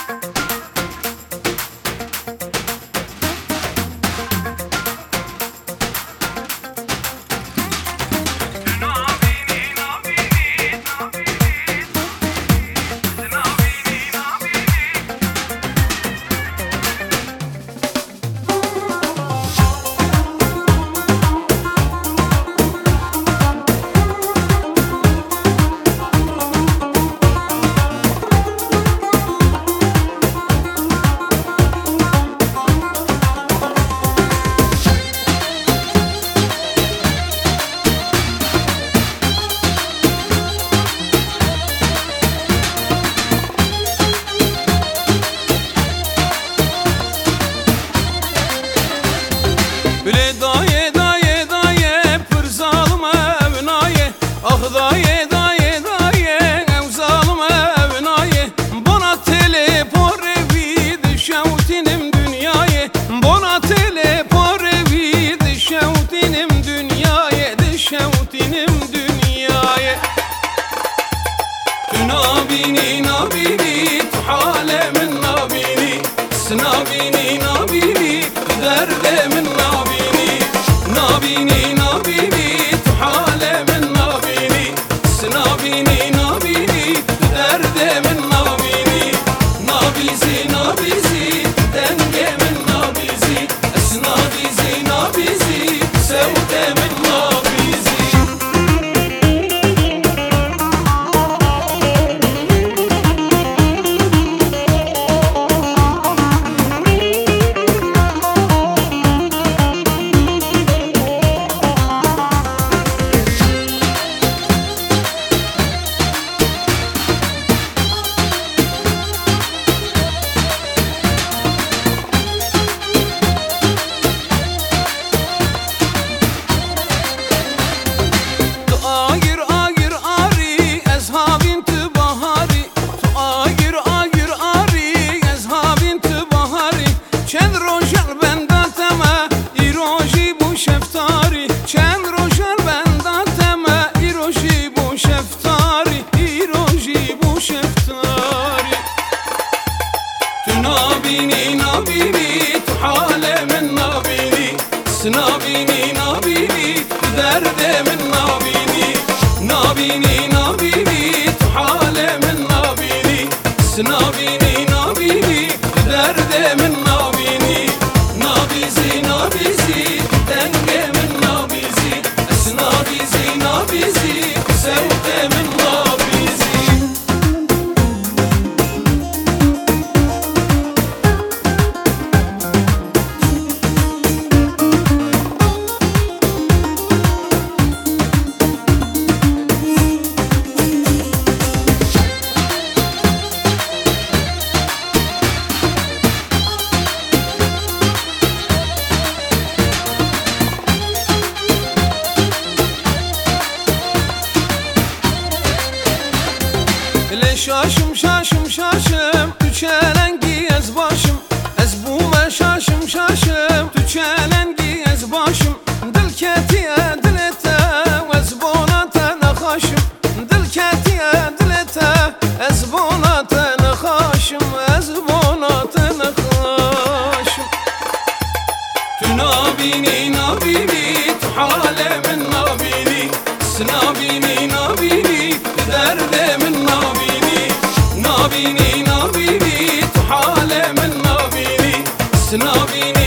نابيني نابيني حالة من نابيني سنابيني نابيني درد من نابيني نابيني نابيني حالة من نابيني سنابيني نابيني درد من نابيني نابيزي نابيزي دنگه من نابيزي اسنابيزي نابيزي سوده من نابيزي نابيني نابيني حالة من نابيني سنابيني نابيني درد من نابيني نابيني نابيني حالة من نابيني سنابيني نابيني درد من نابيني نابيزي نابيزي دنگه من نابيزي اسنابيزي نابيزي سوده من نابيزي شاشم شاشم شاشم تو چلنگی از باشم از بوم شاشم شاشم تو چلنگی از باشم دل کتیه دلته و از بونات نخاشم دل کتیه دلته از بونات نخاشم از بونات نخاشم تو نابینی نابینی تو حاله من نابینی سنابینی نابینی درد من نابینی نابيني نابيني حالة من نابيني سنابيني